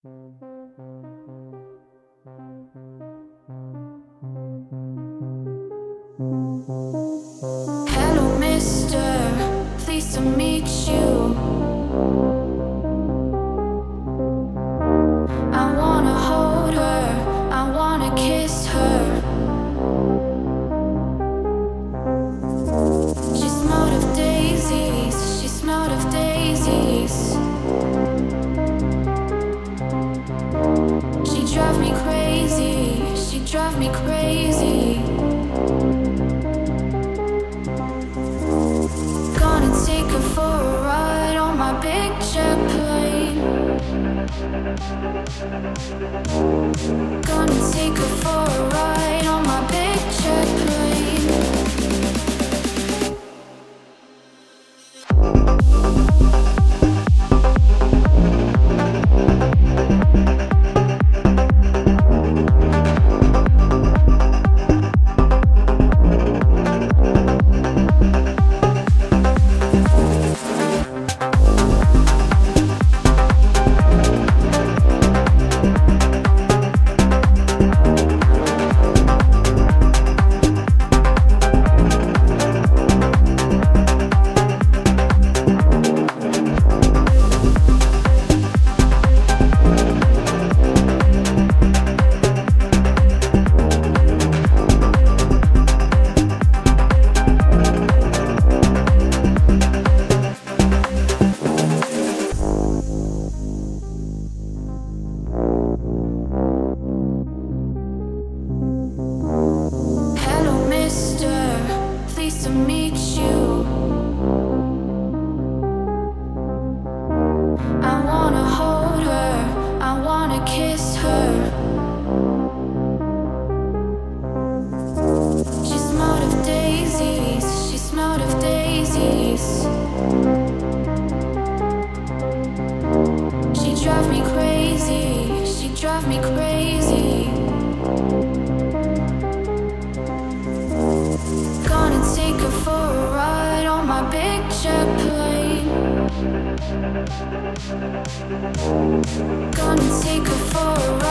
Hello, mister, pleased to meet you. I wanna hold her, I wanna kiss her. She smelled of daisies, she smelled of daisies. She drove me crazy, she drove me crazy. Gonna take her for a ride on my big jet plane. Gonna take her for a ride on my big jet plane. Hello, mister, pleased to meet you. I wanna hold her, I wanna kiss her. She smelled of daisies, she smelled of daisies. She drove me crazy, she drove me crazy. Gonna take her for a ride on my big jet plane. Gonna take her for a ride.